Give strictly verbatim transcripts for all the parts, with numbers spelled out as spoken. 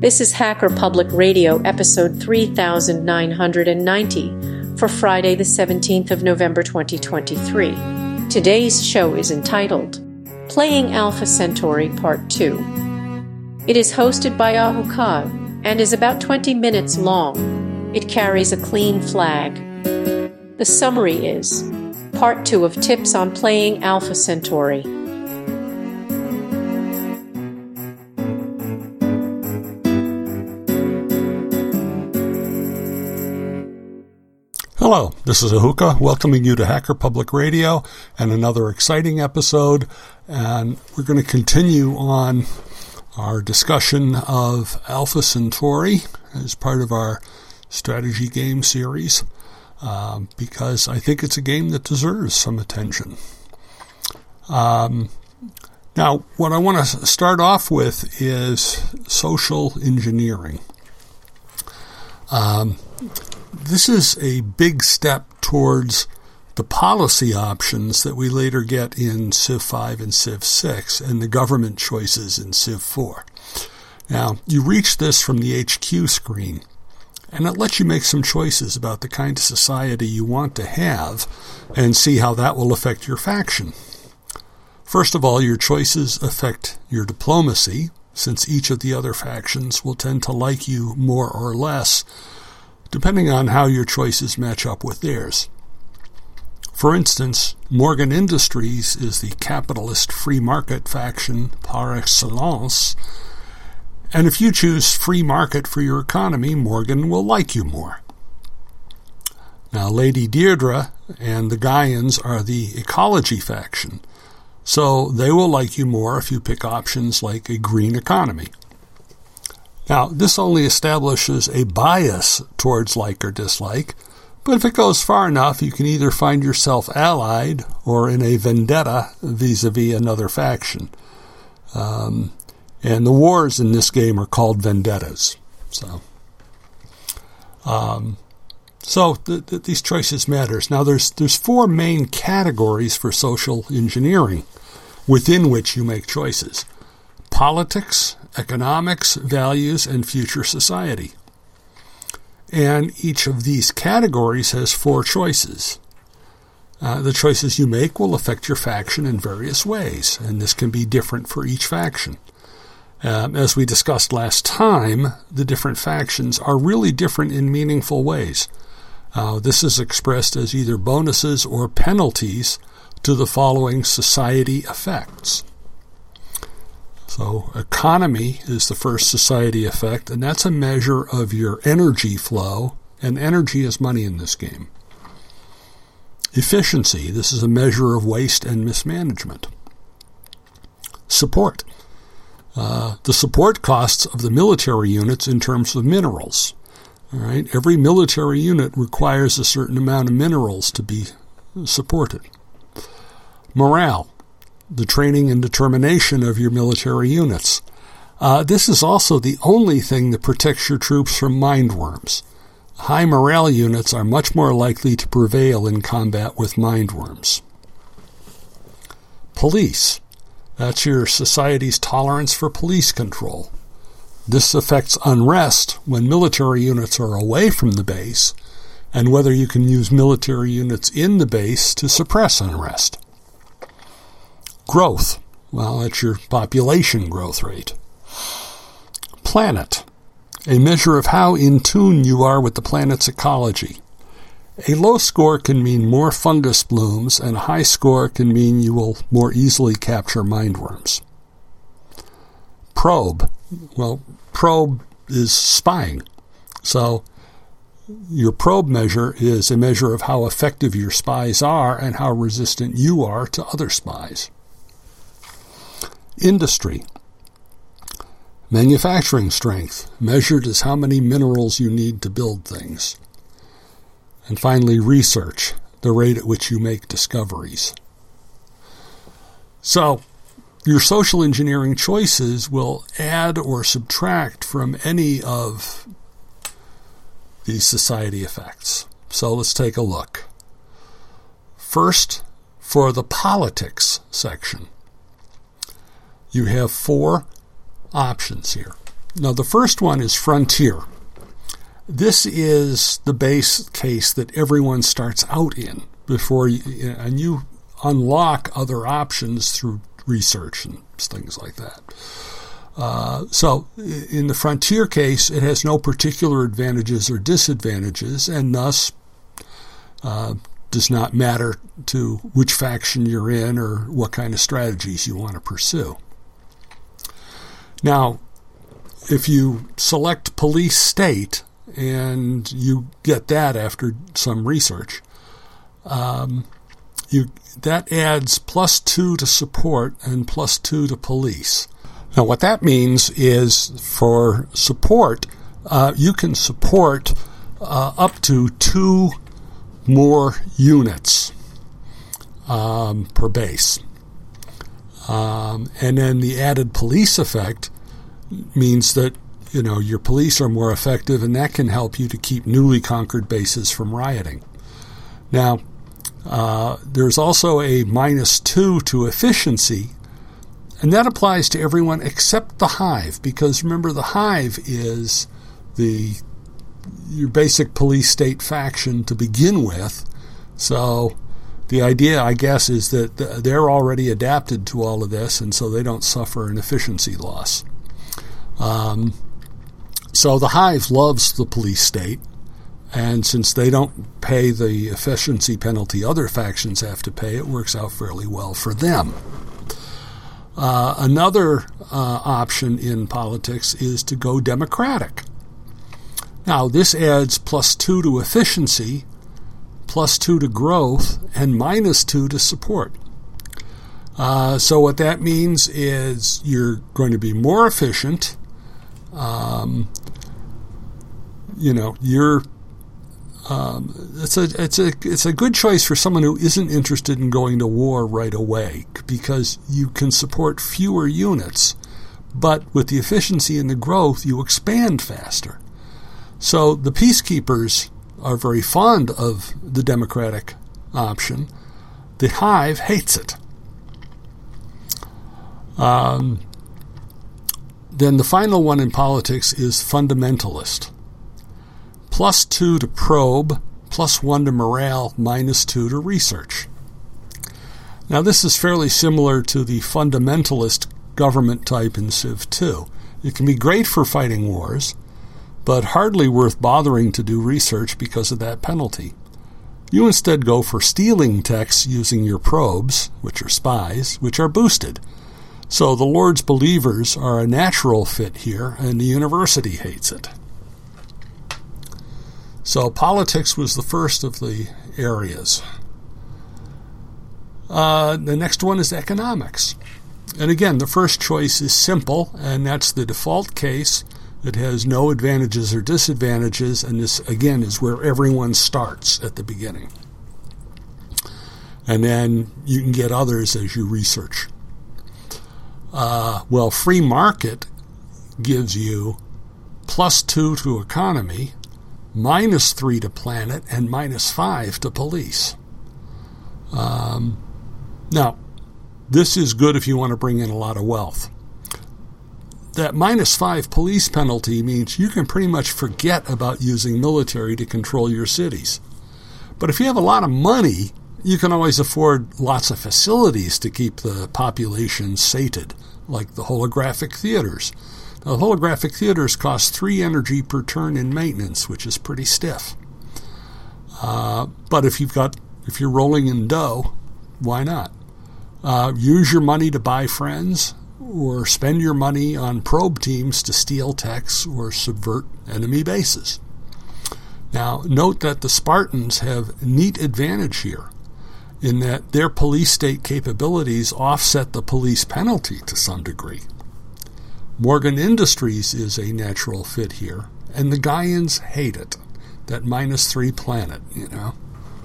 This is Hacker Public Radio, episode three thousand nine hundred ninety, for Friday the seventeenth of November twenty twenty-three. Today's show is entitled, Playing Alpha Centauri Part two. It is hosted by Ahuka and is about twenty minutes long. It carries a clean flag. The summary is, Part two of Tips on Playing Alpha Centauri. Hello, this is Ahuka, welcoming you to Hacker Public Radio and another exciting episode. And we're going to continue on our discussion of Alpha Centauri as part of our strategy game series, um, because I think it's a game that deserves some attention. Um, now, what I want to start off with is social engineering. Um, This is a big step towards the policy options that we later get in Civ five and Civ six and the government choices in Civ four. Now, you reach this from the H Q screen, and it lets you make some choices about the kind of society you want to have and see how that will affect your faction. First of all, your choices affect your diplomacy, since each of the other factions will tend to like you more or less, depending on how your choices match up with theirs. For instance, Morgan Industries is the capitalist free market faction par excellence, and if you choose free market for your economy, Morgan will like you more. Now, Lady Deirdre and the Gaians are the ecology faction, so they will like you more if you pick options like a green economy. Now, this only establishes a bias towards like or dislike, but if it goes far enough, you can either find yourself allied or in a vendetta vis-a-vis another faction. Um, and the wars in this game are called vendettas. So, um, so th- th- these choices matters. Now, there's there's four main categories for social engineering within which you make choices: politics, economics, values, and future society. And each of these categories has four choices. Uh, the choices you make will affect your faction in various ways, and this can be different for each faction. Um, as we discussed last time, the different factions are really different in meaningful ways. Uh, this is expressed as either bonuses or penalties to the following society effects. So economy is the first society effect, and that's a measure of your energy flow, and energy is money in this game. Efficiency, this is a measure of waste and mismanagement. Support, uh, the support costs of the military units in terms of minerals. All right, every military unit requires a certain amount of minerals to be supported. Morale, the training and determination of your military units. Uh, this is also the only thing that protects your troops from mindworms. High morale units are much more likely to prevail in combat with mindworms. Police. That's your society's tolerance for police control. This affects unrest when military units are away from the base, and whether you can use military units in the base to suppress unrest. Growth, well, that's your population growth rate. Planet, a measure of how in tune you are with the planet's ecology. A low score can mean more fungus blooms, and a high score can mean you will more easily capture mindworms. Probe, well, probe is spying. So your probe measure is a measure of how effective your spies are and how resistant you are to other spies. Industry. Manufacturing strength, measured as how many minerals you need to build things. And finally, research, the rate at which you make discoveries. So, your social engineering choices will add or subtract from any of these society effects. So let's take a look. First, for the politics section, you have four options here. Now, the first one is frontier. This is the base case that everyone starts out in before you, and you unlock other options through research and things like that. Uh, so in the frontier case, it has no particular advantages or disadvantages, and thus uh, does not matter to which faction you're in or what kind of strategies you want to pursue. Now, if you select police state, and you get that after some research, um, you that adds plus two to support and plus two to police. Now, what that means is for support, uh, you can support uh, up to two more units um, per base. Um, and then the added police effect means that, you know, your police are more effective, and that can help you to keep newly conquered bases from rioting. Now, uh, there's also a minus two to efficiency, and that applies to everyone except the Hive, because remember, the Hive is the your basic police state faction to begin with. So the idea, I guess, is that they're already adapted to all of this, and so they don't suffer an efficiency loss. Um, so the Hive loves the police state, and since they don't pay the efficiency penalty other factions have to pay, it works out fairly well for them. Uh, another uh, option in politics is to go democratic. Now, this adds plus two to efficiency, plus two to growth, and minus two to support. Uh, so what that means is you're going to be more efficient. Um, you know, you're. Um, it's a it's a it's a good choice for someone who isn't interested in going to war right away, because you can support fewer units, but with the efficiency and the growth, you expand faster. So the peacekeepers are very fond of the democratic option. The Hive hates it. Um, then the final one in politics is fundamentalist. Plus two to probe, plus one to morale, minus two to research. Now this is fairly similar to the fundamentalist government type in Civ two. It can be great for fighting wars, but hardly worth bothering to do research because of that penalty. You instead go for stealing techs using your probes, which are spies, which are boosted. So the Lord's believers are a natural fit here, and the university hates it. So politics was the first of the areas. Uh, the next one is economics. And again, the first choice is simple, and that's the default case. It has no advantages or disadvantages, and this, again, is where everyone starts at the beginning. And then you can get others as you research. Uh, well, free market gives you plus two to economy, minus three to planet, and minus five to police. Um, now, this is good if you want to bring in a lot of wealth. That minus five police penalty means you can pretty much forget about using military to control your cities. But if you have a lot of money, you can always afford lots of facilities to keep the population sated, like the holographic theaters. Now, holographic theaters cost three energy per turn in maintenance, which is pretty stiff. Uh, but if you've got, if you're rolling in dough, why not? Uh, use your money to buy friends, or spend your money on probe teams to steal techs or subvert enemy bases. Now, note that the Spartans have neat advantage here, in that their police state capabilities offset the police penalty to some degree. Morgan Industries is a natural fit here, and the Gaians hate it, that minus three planet, you know.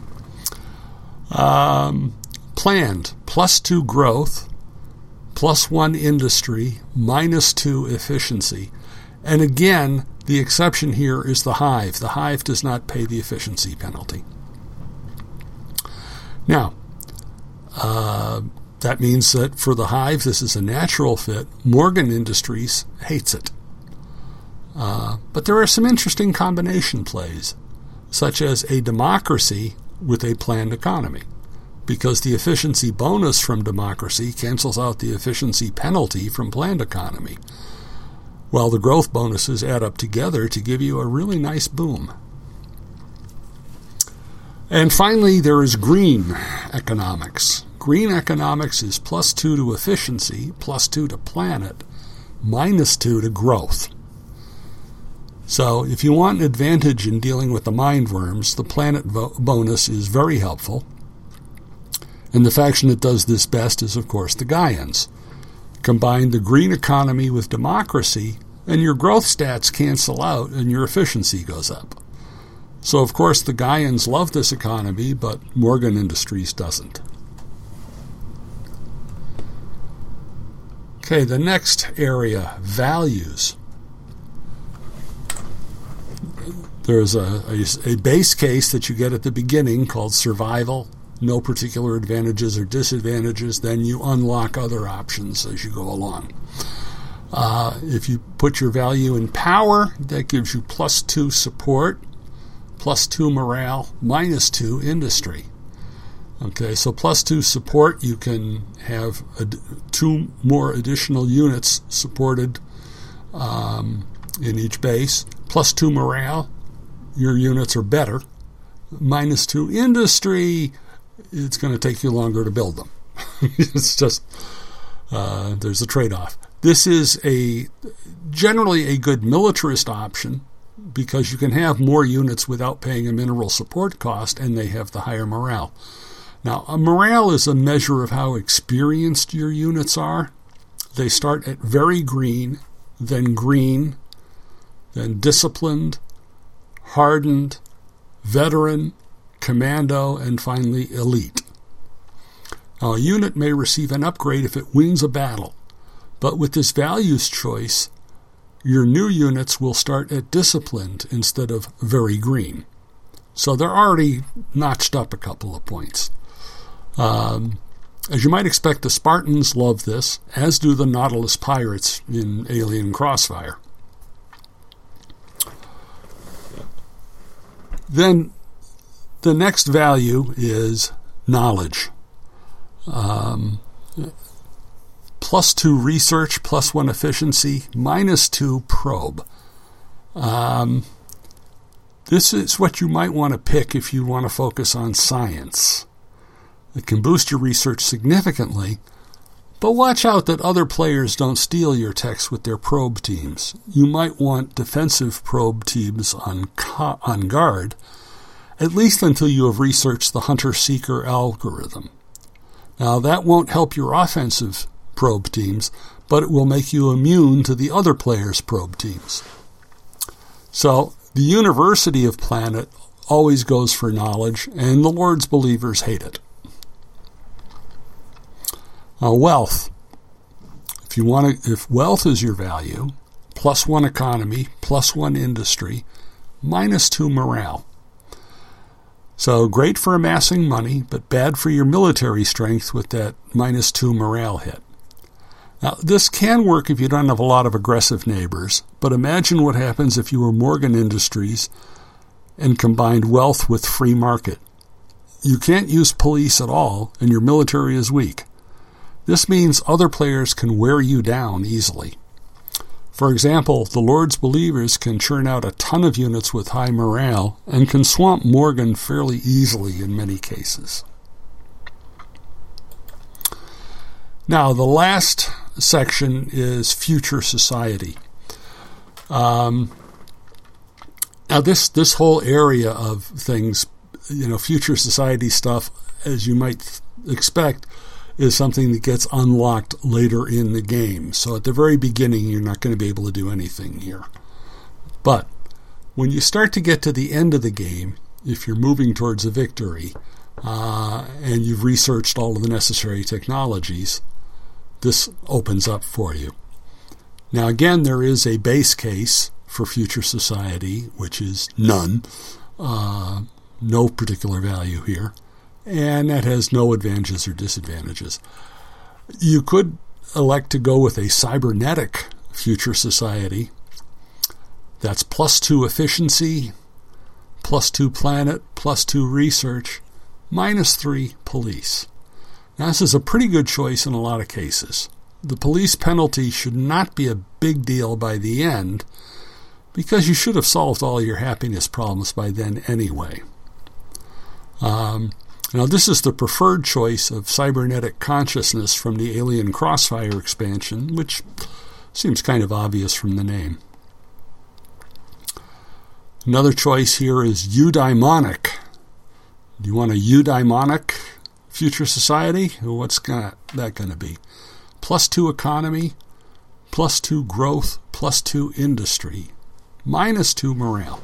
Um, planned, plus two growth, plus one industry, minus two efficiency. And again, the exception here is the Hive. The Hive does not pay the efficiency penalty. Now, uh, that means that for the Hive, this is a natural fit. Morgan Industries hates it. Uh, but there are some interesting combination plays, such as a democracy with a planned economy, because the efficiency bonus from democracy cancels out the efficiency penalty from planned economy, while the growth bonuses add up together to give you a really nice boom. And finally, there is green economics. Green economics is plus two to efficiency, plus two to planet, minus two to growth. So if you want an advantage in dealing with the mind worms, the planet vo- bonus is very helpful. And the faction that does this best is, of course, the Gaians. Combine the green economy with democracy, and your growth stats cancel out and your efficiency goes up. So, of course, the Gaians love this economy, but Morgan Industries doesn't. Okay, the next area, values. There's a, a, a base case that you get at the beginning called survival, no particular advantages or disadvantages. Then you unlock other options as you go along. Uh, if you put your value in power, that gives you plus two support, plus two morale, minus two industry. Okay, so plus two support, you can have a, two more additional units supported um, in each base. Plus two morale, your units are better. Minus two industry, it's going to take you longer to build them. It's just, uh, there's a trade-off. This is a generally a good militarist option because you can have more units without paying a mineral support cost, and they have the higher morale. Now, a morale is a measure of how experienced your units are. They start at very green, then green, then disciplined, hardened, veteran, commando, and finally elite. Now, a unit may receive an upgrade if it wins a battle, but with this values choice, your new units will start at disciplined instead of very green. So they're already notched up a couple of points. Um, as you might expect, the Spartans love this, as do the Nautilus pirates in Alien Crossfire. Then the next value is knowledge. Um, plus two research, plus one efficiency, minus two probe. Um, this is what you might want to pick if you want to focus on science. It can boost your research significantly, but watch out that other players don't steal your techs with their probe teams. You might want defensive probe teams on co- on guard, at least until you have researched the Hunter-Seeker algorithm. Now, that won't help your offensive probe teams, but it will make you immune to the other players' probe teams. So, the University of Planet always goes for knowledge, and the Lord's believers hate it. Now, wealth. If you want to, if wealth is your value, plus one economy, plus one industry, minus two morale. So great for amassing money, but bad for your military strength with that minus two morale hit. Now, this can work if you don't have a lot of aggressive neighbors, but imagine what happens if you were Morgan Industries and combined wealth with free market. You can't use police at all, and your military is weak. This means other players can wear you down easily. For example, the Lord's believers can churn out a ton of units with high morale and can swamp Morgan fairly easily in many cases. Now, the last section is future society. Um, now, this this whole area of things, you know, future society stuff, as you might expect, is something that gets unlocked later in the game. So at the very beginning, you're not going to be able to do anything here. But when you start to get to the end of the game, if you're moving towards a victory, uh, and you've researched all of the necessary technologies, this opens up for you. Now again, there is a base case for future society, which is none. Uh, no particular value here. And that has no advantages or disadvantages. You could elect to go with a cybernetic future society, That's plus two efficiency, plus two planet, plus two research, minus three police. Now, this is a pretty good choice in a lot of cases. The police penalty should not be a big deal by the end, because you should have solved all your happiness problems by then anyway. Um, now, this is the preferred choice of cybernetic consciousness from the Alien Crossfire expansion, which seems kind of obvious from the name. Another choice here is eudaimonic. Do you want a eudaimonic future society? What's that going to be? Plus two economy, plus two growth, plus two industry, minus two morale.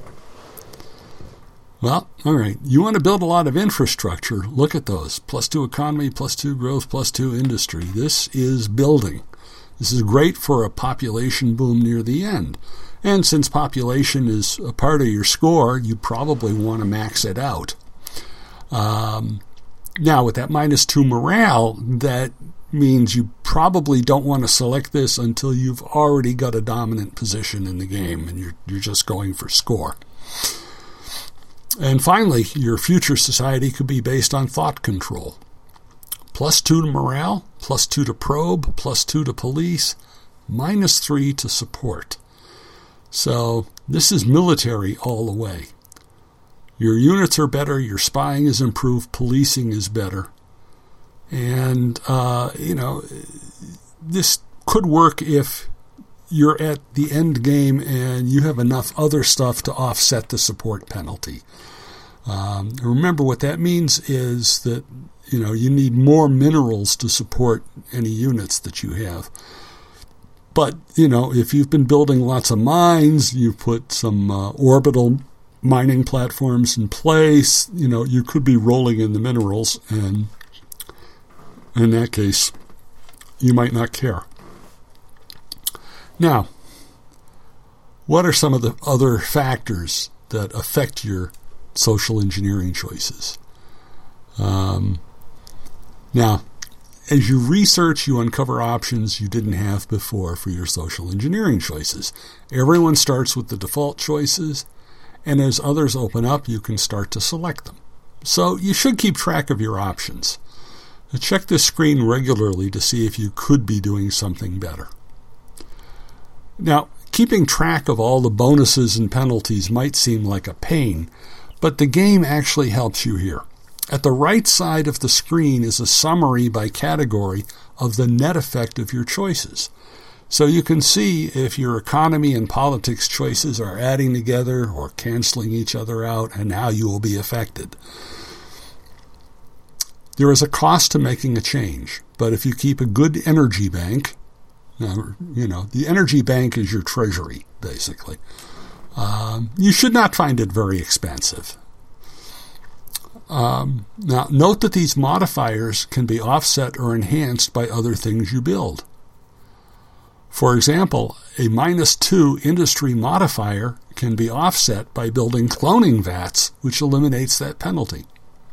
Well, all right, you want to build a lot of infrastructure, look at those. Plus two economy, plus two growth, plus two industry. This is building. This is great for a population boom near the end. And since population is a part of your score, you probably want to max it out. Um, now, with that minus two morale, that means you probably don't want to select this until you've already got a dominant position in the game and you're, you're just going for score. And finally, your future society could be based on thought control. Plus two to morale, plus two to probe, plus two to police, minus three to support. So this is military all the way. Your units are better, your spying is improved, policing is better. And, uh, you know, this could work if you're at the end game and you have enough other stuff to offset the support penalty. Um, remember, what that means is that, you know, you need more minerals to support any units that you have. But, you know, if you've been building lots of mines, you put some uh, orbital mining platforms in place, you know, you could be rolling in the minerals, and in that case, you might not care. Now, what are some of the other factors that affect your social engineering choices? Um, now, as you research, you uncover options you didn't have before for your social engineering choices. Everyone starts with the default choices, and as others open up, you can start to select them. So you should keep track of your options. Check this screen regularly to see if you could be doing something better. Now, keeping track of all the bonuses and penalties might seem like a pain, but the game actually helps you here. At the right side of the screen is a summary by category of the net effect of your choices. So you can see if your economy and politics choices are adding together or canceling each other out and how you will be affected. There is a cost to making a change, but if you keep a good energy bank, now, you know, the energy bank is your treasury, basically, um, you should not find it very expensive. Um, now, note that these modifiers can be offset or enhanced by other things you build. For example, a minus two industry modifier can be offset by building cloning vats, which eliminates that penalty.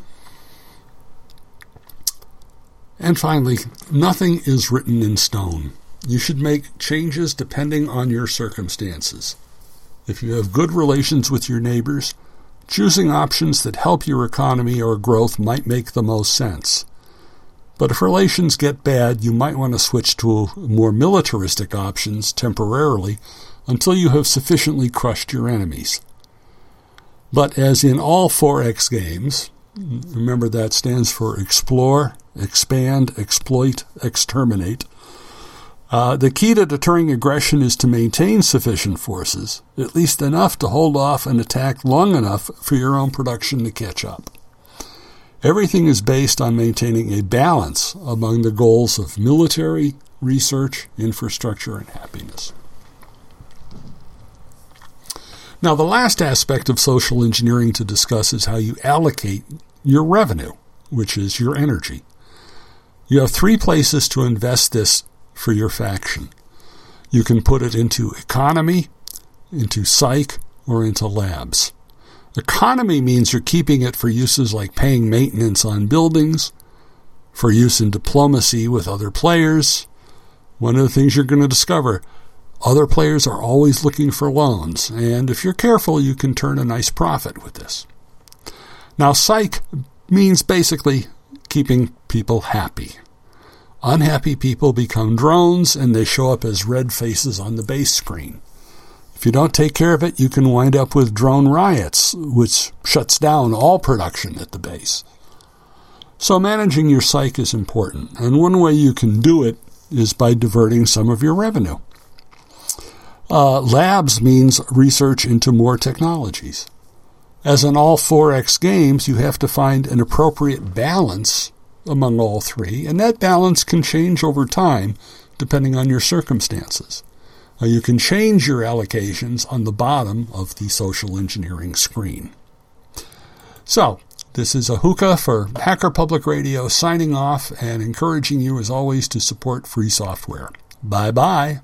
And finally, nothing is written in stone. You should make changes depending on your circumstances. If you have good relations with your neighbors, choosing options that help your economy or growth might make the most sense. But if relations get bad, you might want to switch to more militaristic options temporarily until you have sufficiently crushed your enemies. But as in all four X games, remember that stands for explore, expand, exploit, exterminate. Uh, the key to deterring aggression is to maintain sufficient forces, at least enough to hold off an attack long enough for your own production to catch up. Everything is based on maintaining a balance among the goals of military, research, infrastructure, and happiness. Now, the last aspect of social engineering to discuss is how you allocate your revenue, which is your energy. You have three places to invest this for your faction. You can put it into economy, into psych, or into labs. Economy means you're keeping it for uses like paying maintenance on buildings, for use in diplomacy with other players. One of the things you're going to discover, Other players are always looking for loans, and if you're careful, you can turn a nice profit with this. Now, psych means basically keeping people happy. Unhappy people become drones, and they show up as red faces on the base screen. If you don't take care of it, you can wind up with drone riots, which shuts down all production at the base. So managing your psych is important, and one way you can do it is by diverting some of your revenue. Uh, labs means research into more technologies. As in all four X games, you have to find an appropriate balance among all three, and that balance can change over time depending on your circumstances. Now, you can change your allocations on the bottom of the social engineering screen. So, this is Ahuka for Hacker Public Radio signing off and encouraging you as always to support free software. Bye-bye.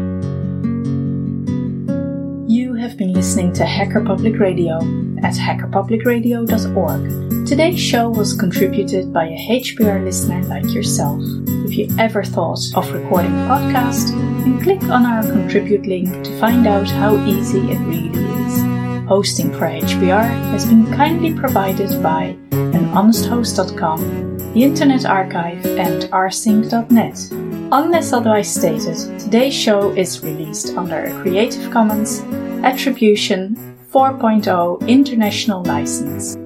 You have been listening to Hacker Public Radio at hacker public radio dot org. Today's show was contributed by a H P R listener like yourself. If you ever thought of recording a podcast, then click on our contribute link to find out how easy it really is. Hosting for H P R has been kindly provided by an honest host dot com, the Internet Archive, and r sync dot net. Unless otherwise stated, today's show is released under a Creative Commons Attribution four point oh International License.